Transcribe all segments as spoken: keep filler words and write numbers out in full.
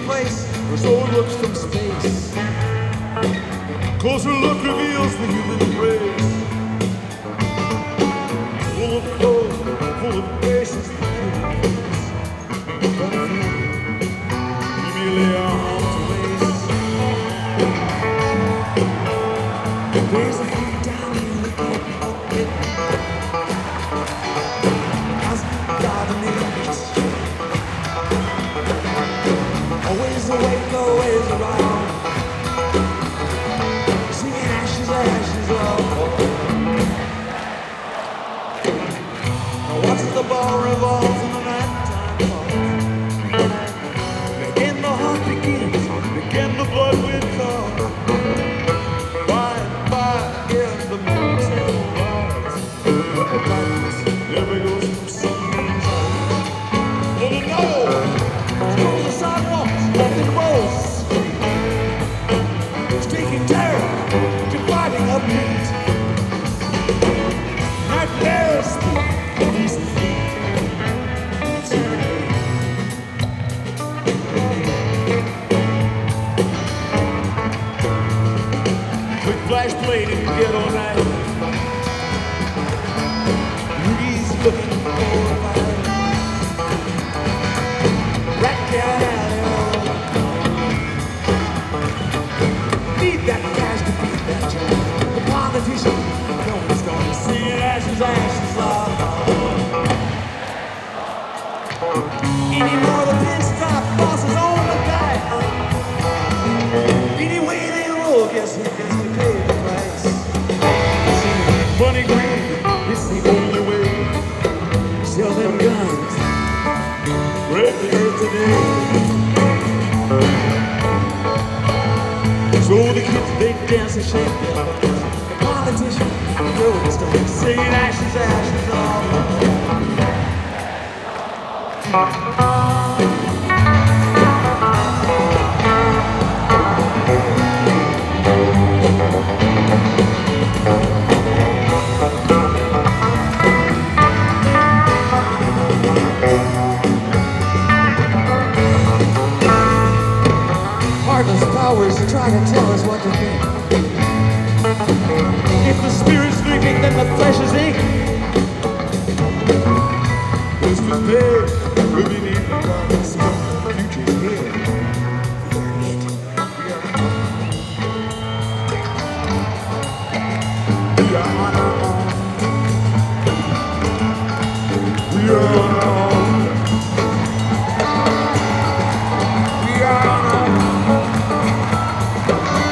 place, or so it looks from space. Closer look reveals the human race, full of clothes, full of graces. But if you, you merely are harm to waste. There's a thing down in the pit, as God needs. Always awake, always around, singing ashes, ashes of. Now watch the ball revolves in the nighttime falls. Again the heart begins, again the blood will come. By and by, in the mountain rise, but the darkness never goes from sunrise. For the know, through the sidewalks, nothing rose. Speaking terror, dividing up heat. Nightmares speak peace and heat. Quick flash blade in the ghetto night. Breeze looking for a fire. Rat cat alley. Need that cash to beat that job. The politician, no one's gonna see it. Ashes, ashes of. Anymore the pinstripe bosses on the guy. Any way they roll, guess who gets to pay the price? Money green, it's the only way. Sell them guns, break the earth today. So the kids, they dance and shake their butts. The politician, the rolling stone, singing ashes, ashes of. Heartless powers try to tell us what to think. If the spirit's sleeping, then the flesh is ink. This was paid, we'll be needing darkness, the future's here. We're it. We are on our own. We are on our own. We are on our own.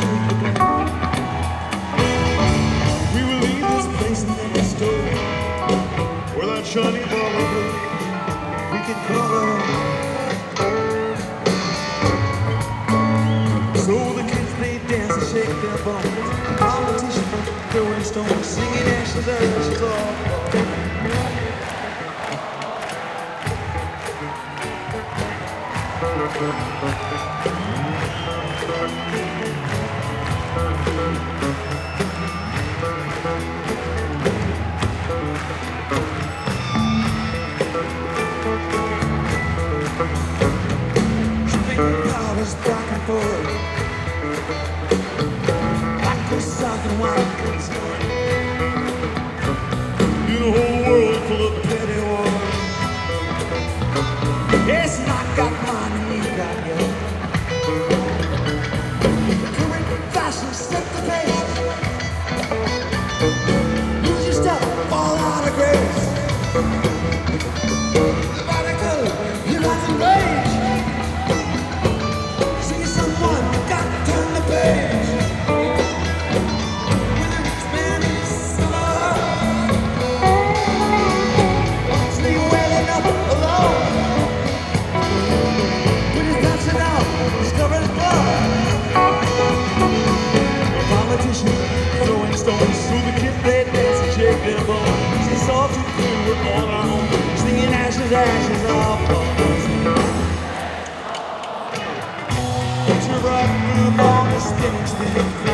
We will leave this place and then restore where that shiny ball of blue we can call her. So the kids they dance and shake their bones. Competition, throwing stones, singing ashes, ashes all. Powers back and forth, like a sock and wine. In a whole world full of petty war. Yes, and I got mine and you got yours. The current fashion set the pace. Lose your step, fall out of grace. The body color, you got the rage. Someone got to turn the page. With a rich man in summer, sleep wailing up alone. When he's dancing out, discovering blood. A politician throwing stones through the kid they dance and shake their bones. It's all too clear we're on our own, singing ashes, ashes off. Right through the long, spinning, spinning.